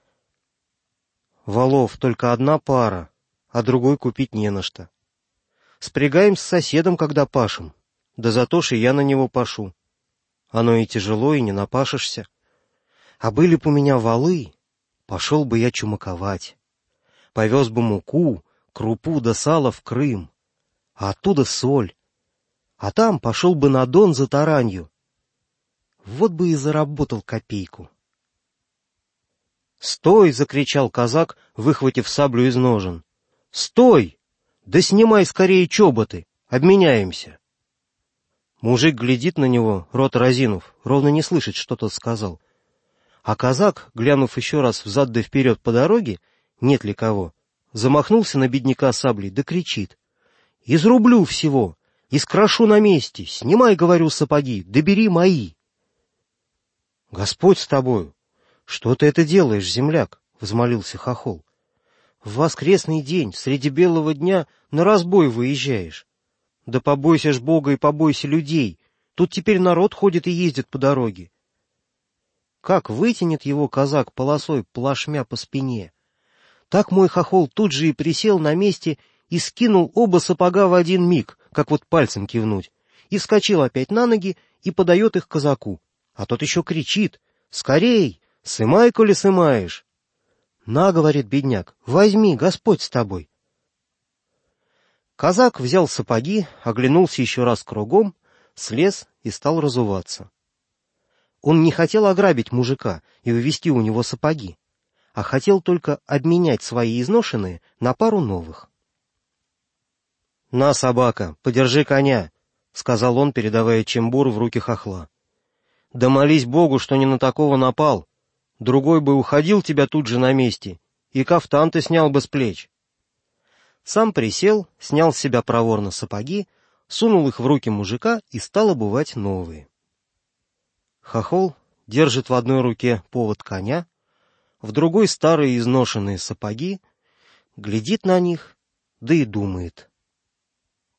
Валов только одна пара, а другой купить не на что. Спрягаем с соседом, когда пашем, да зато ж и я на него пашу. Оно и тяжело, и не напашешься. А были б у меня валы, пошел бы я чумаковать. Повез бы муку, крупу да сало в Крым, а оттуда соль. А там пошел бы на Дон за таранью. Вот бы и заработал копейку. «Стой!» — закричал казак, выхватив саблю из ножен. «Стой! Да снимай скорее чоботы, обменяемся!» Мужик глядит на него, рот разинув, ровно не слышит, что тот сказал. А казак, глянув еще раз взад да вперед по дороге, нет ли кого, замахнулся на бедняка саблей, да кричит. «Изрублю всего, искрошу на месте, снимай, говорю, сапоги, да бери мои!» «Господь с тобою! Что ты это делаешь, земляк?» — взмолился хохол. «В воскресный день, среди белого дня, на разбой выезжаешь. Да побойся ж Бога и побойся людей. Тут теперь народ ходит и ездит по дороге». Как вытянет его казак полосой плашмя по спине. Так мой хохол тут же и присел на месте и скинул оба сапога в один миг, как вот пальцем кивнуть, и вскочил опять на ноги и подает их казаку. А тот еще кричит: «Скорей! Сымай, коли сымаешь!» «На, — говорит бедняк, — возьми, Господь с тобой!» Казак взял сапоги, оглянулся еще раз кругом, слез и стал разуваться. Он не хотел ограбить мужика и увести у него сапоги, а хотел только обменять свои изношенные на пару новых. «На, собака, подержи коня», — сказал он, передавая чембур в руки хохла. «Да молись Богу, что не на такого напал. Другой бы уходил тебя тут же на месте, и кафтан ты снял бы с плеч». Сам присел, снял с себя проворно сапоги, сунул их в руки мужика и стал обувать новые. Хохол держит в одной руке повод коня, в другой старые изношенные сапоги, глядит на них, да и думает.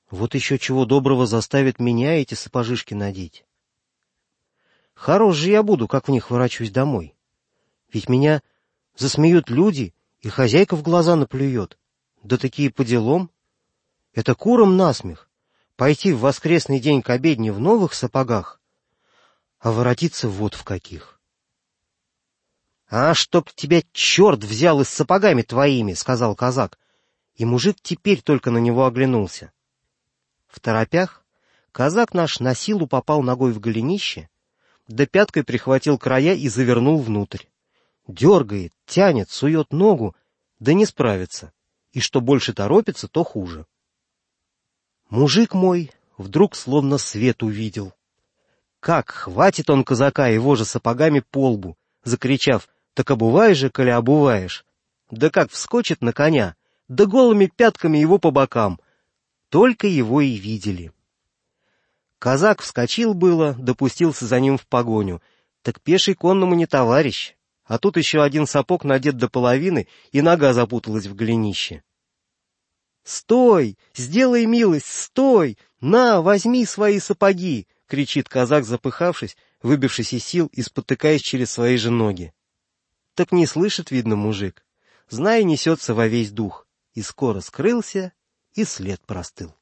Вот еще чего доброго заставит меня эти сапожишки надеть. Хорош же я буду, как в них ворочусь домой. Ведь меня засмеют люди, и хозяйка в глаза наплюет. Да такие по делам. Это курам насмех. Пойти в воскресный день к обедне в новых сапогах, а воротиться вот в каких. — А чтоб тебя черт взял и с сапогами твоими, — сказал казак, и мужик теперь только на него оглянулся. В торопях казак наш на силу попал ногой в голенище, да пяткой прихватил края и завернул внутрь. Дергает, тянет, сует ногу, да не справится, и что больше торопится, то хуже. Мужик мой вдруг словно свет увидел. Как хватит он казака его же сапогами по лбу, закричав: «Так обувай же, коли обуваешь!» Да как вскочит на коня, да голыми пятками его по бокам. Только его и видели. Казак вскочил было, допустился за ним в погоню. Так пеший конному не товарищ, а тут еще один сапог надет до половины, и нога запуталась в голенище. «Стой! Сделай милость, стой! На, возьми свои сапоги!» — кричит казак, запыхавшись, выбившись из сил и спотыкаясь через свои же ноги. Так не слышит, видно, мужик. Знай, несется во весь дух, и скоро скрылся, и след простыл.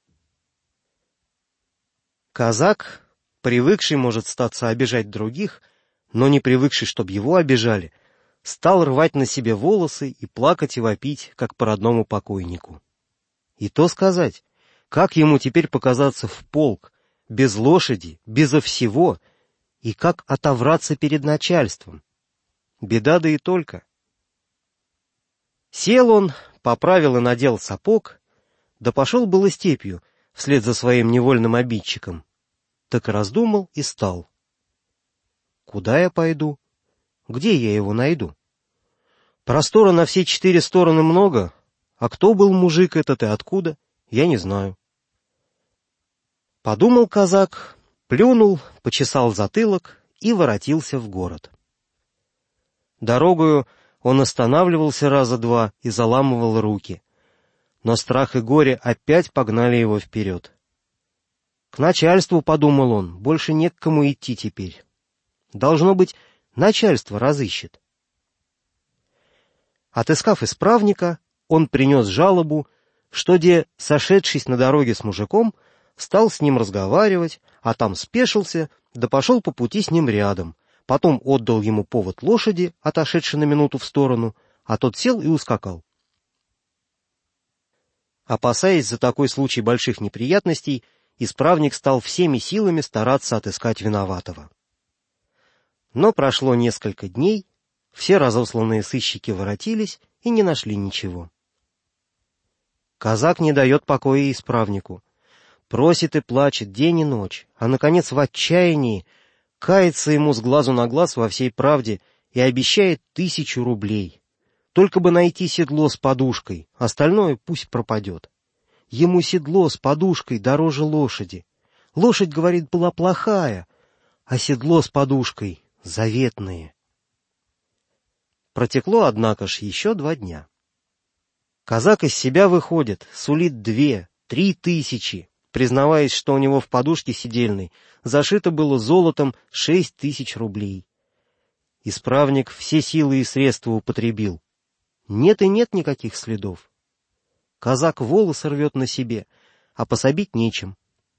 Казак, привыкший, может, статься, обижать других, но не привыкший, чтоб его обижали, стал рвать на себе волосы и плакать и вопить, как по родному покойнику. И то сказать, как ему теперь показаться в полк, без лошади, безо всего, и как отовраться перед начальством. Беда да и только. Сел он, поправил и надел сапог, да пошел было степью вслед за своим невольным обидчиком. Так раздумал и стал. Куда я пойду? Где я его найду? Простора на все четыре стороны много, а кто был мужик этот и откуда, я не знаю. Подумал казак, плюнул, почесал затылок и воротился в город. Дорогою он останавливался раза два и заламывал руки, но страх и горе опять погнали его вперед. К начальству, подумал он, больше не к кому идти теперь. Должно быть, начальство разыщет. Отыскав исправника, он принес жалобу, что, де, сошедшись на дороге с мужиком, стал с ним разговаривать, а там спешился, да пошел по пути с ним рядом, потом отдал ему повод лошади, отошедшей на минуту в сторону, а тот сел и ускакал. Опасаясь за такой случай больших неприятностей, исправник стал всеми силами стараться отыскать виноватого. Но прошло несколько дней, все разосланные сыщики воротились и не нашли ничего. Казак не дает покоя исправнику. Просит и плачет день и ночь, а, наконец, в отчаянии кается ему с глазу на глаз во всей правде и обещает тысячу рублей. Только бы найти седло с подушкой, остальное пусть пропадет. Ему седло с подушкой дороже лошади. Лошадь, говорит, была плохая, а седло с подушкой заветное. Протекло, однако ж, еще два дня. Казак из себя выходит, сулит две, три тысячи, признаваясь, что у него в подушке сидельной зашито было золотом шесть тысяч рублей. Исправник все силы и средства употребил. Нет и нет никаких следов. Казак волосы рвет на себе, а пособить нечем.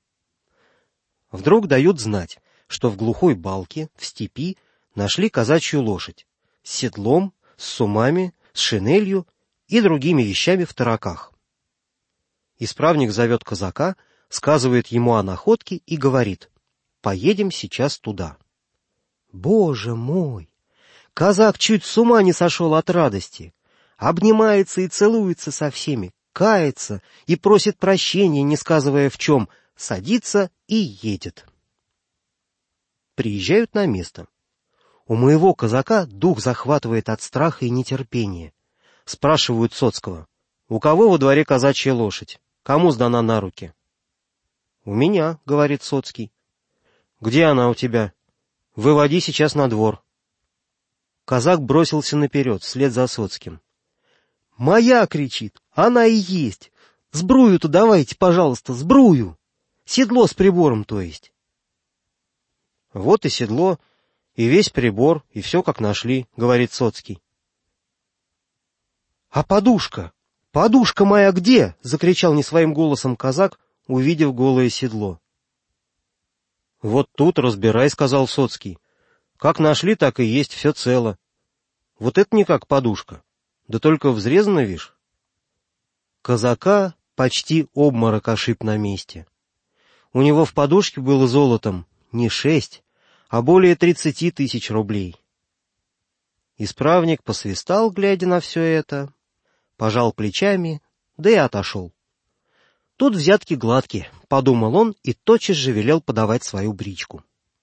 Вдруг дают знать, что в глухой балке, в степи, нашли казачью лошадь с седлом, с сумами, с шинелью и другими вещами в тараках. Исправник зовет казака, сказывает ему о находке и говорит: «Поедем сейчас туда». Боже мой! Казак чуть с ума не сошел от радости. Обнимается и целуется со всеми, кается и просит прощения, не сказывая в чем, садится и едет. Приезжают на место. У моего казака дух захватывает от страха и нетерпения. Спрашивают Соцкого: «У кого во дворе казачья лошадь? Кому сдана на руки?» «У меня», — говорит Соцкий. «Где она у тебя? Выводи сейчас на двор». Казак бросился наперед, вслед за Соцким. «Моя!» — кричит. «Она и есть! Сбрую-то давайте, пожалуйста, сбрую. Седло с прибором, то есть. Вот и седло, и весь прибор, и все как нашли, говорит Соцкий. А подушка? Подушка моя где? Закричал не своим голосом казак, увидев голое седло. Вот тут разбирай, сказал Соцкий. Как нашли, так и есть, все цело. Вот это не как подушка. Да только взрезано, вишь. Казака почти обморок ошиб на месте. У него в подушке было золотом не шесть, а более тридцати тысяч рублей. Исправник посвистал, глядя на все это, пожал плечами, да и отошел. Тут взятки гладкие, подумал он и тотчас же велел подавать свою бричку.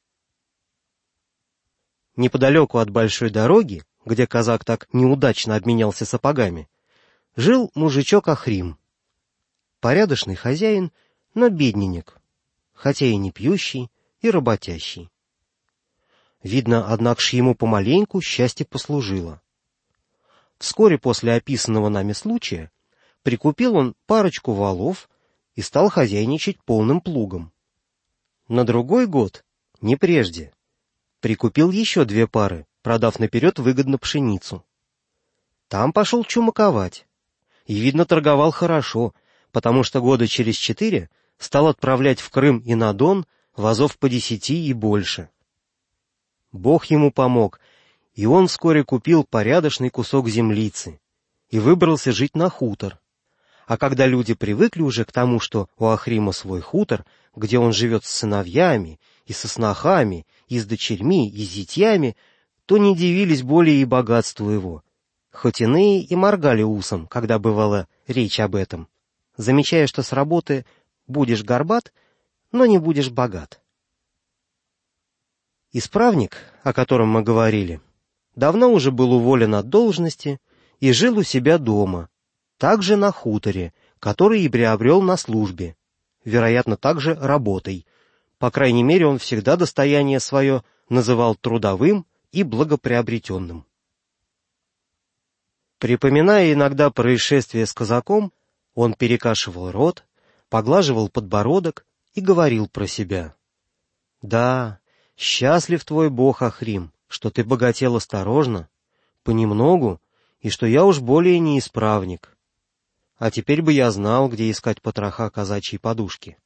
Неподалеку от большой дороги, где казак так неудачно обменялся сапогами, жил мужичок Ахрим. Порядочный хозяин, но бедненек, хотя и не пьющий, и работящий. Видно, однако ж ему помаленьку счастье послужило. Вскоре после описанного нами случая прикупил он парочку валов и стал хозяйничать полным плугом. На другой год, не прежде, прикупил еще две пары, продав наперед выгодно пшеницу. Там пошел чумаковать. И, видно, торговал хорошо, потому что года через четыре стал отправлять в Крым и на Дон вазов по десяти и больше. Бог ему помог, и он вскоре купил порядочный кусок землицы и выбрался жить на хутор. А когда люди привыкли уже к тому, что у Ахрима свой хутор, где он живет с сыновьями, и со снохами, и с дочерьми, и с зятьями, то не дивились более и богатству его, хоть иные и моргали усом, когда бывала речь об этом, замечая, что с работы будешь горбат, но не будешь богат. Исправник, о котором мы говорили, давно уже был уволен от должности и жил у себя дома, также на хуторе, который и приобрел на службе, вероятно, также работой. По крайней мере, он всегда достояние свое называл трудовым и благоприобретенным. Припоминая иногда происшествие с казаком, он перекашивал рот, поглаживал подбородок и говорил про себя: «Да, счастлив твой Бог, Ахрим, что ты богател осторожно, понемногу, и что я уж более не исправник. А теперь бы я знал, где искать потроха казачьей подушки».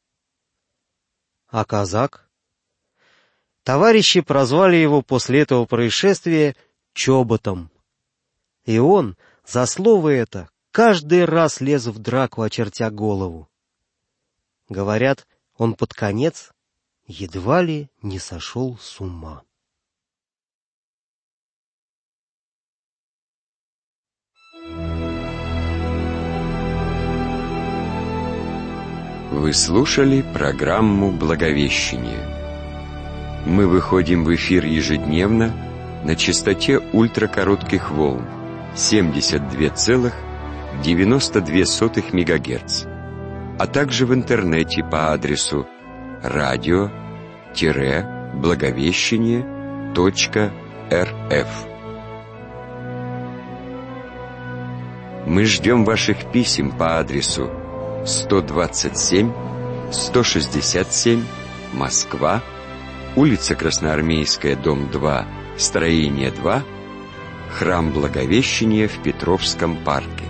А казак? Товарищи прозвали его после этого происшествия чоботом. И он за слово это каждый раз лез в драку, очертя голову. Говорят, он под конец едва ли не сошел с ума. Вы слушали программу «Благовещение». Мы выходим в эфир ежедневно на частоте ультракоротких волн семьдесят два целых девяносто две сотых мегагерц, а также в интернете по адресу радио благовещение точка эр эф. Мы ждем ваших писем по адресу сто двадцать семь сто шестьдесят семь, Москва, улица Красноармейская, дом два, строение два, Храм Благовещения в Петровском парке.